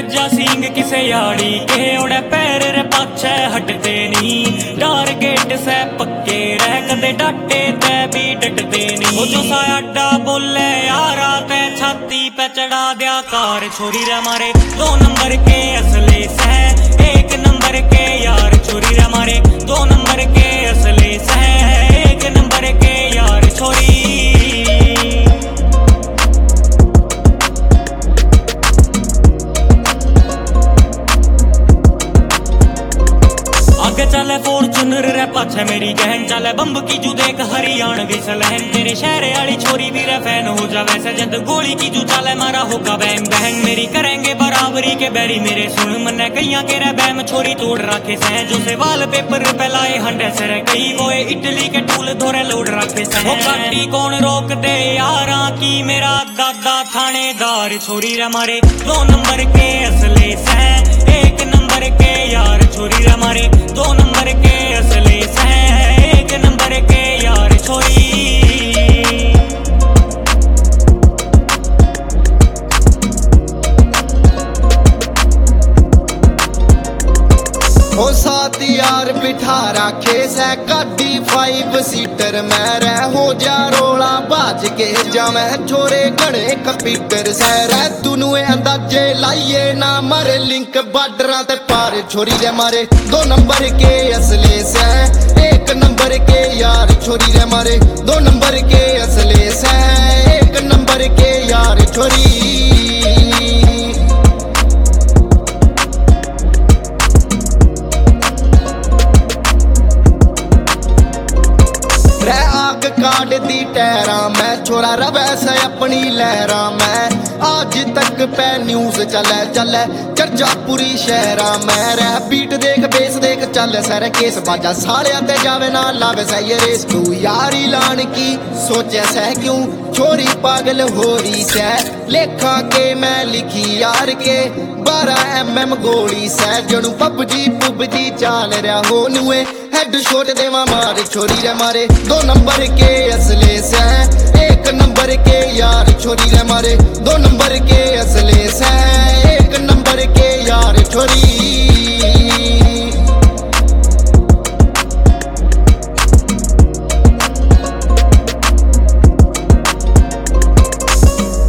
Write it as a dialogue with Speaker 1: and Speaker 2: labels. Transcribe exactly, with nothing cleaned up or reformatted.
Speaker 1: वज्जा सिंह किसे याड़ी के ओड़े पैर रे पाछे हटते नी टारगेट से पक्के रह कदे डाटे ते भी डटते नी वो जो सा अड्डा बोले यारा ते छाती पे चढ़ा दिया कार छोरी रे मारे दो नंबर के असले से एक नंबर के यार छोरी रे मारे दो नंबर के असले से एक नंबर के यार छोरी चले फॉर्चूनर रे पाछे मेरी गहन चले बम्ब की जू देख हरियाणवी सलहन तेरे शहर वाली छोरी भी रे फैन हो जावे से जद गोली की जू चले मारा होगा बैम बहन मेरी करेंगे बराबरी के बैरी मेरे सुन मन्ने कईया के रे बैम छोरी तोड़ रखे से जो से वाल पेपर पे लाए हंडे से रे कई वो इटली के टूल धोरे लोड रखे से वो काटी कौन रोक दे यारा की मेरा दादा थानेदार छोरी रे मारे दो नंबर के असले से एक नंबर के यार छोरी रे मारे दो नंबर के असले से एक नंबर के यार छोरी
Speaker 2: ओ साथ यार बिठा रखे से गाड़ी फाइव सीटर मैं रह हो जा रोला बाज के जावे छोरे घड़े कंप्यूटर से रह तूनु अंदाजे लाइए ना मारे लिंक बार्डर ते पार छोरी रे मारे दो नंबर के असले से एक नंबर के यार छोरी रे मारे दो नंबर के असले से एक नंबर के यार छोरी काट दी टहरा मैं छोरा रवै से अपनी लहरा मैं आज तक पे न्यूज चले चले चर्चा पूरी शहरा मैं रह बीट देख बेस देख चल सर केस बाजा साड़िया ते जावे ना लावे से ये रेस तू यारी लान की सोचे से क्यों छोरी पागल हो रही से लेखा के मैं लिखी यार के बारह एम एम गोली से जड़ू पबजी पुबजी चाल रहा हो नुए हेड शॉट देवा मार छोरी रे मारे दो नंबर के असले से एक नंबर के यार छोरी रे मारे दो नंबर के असले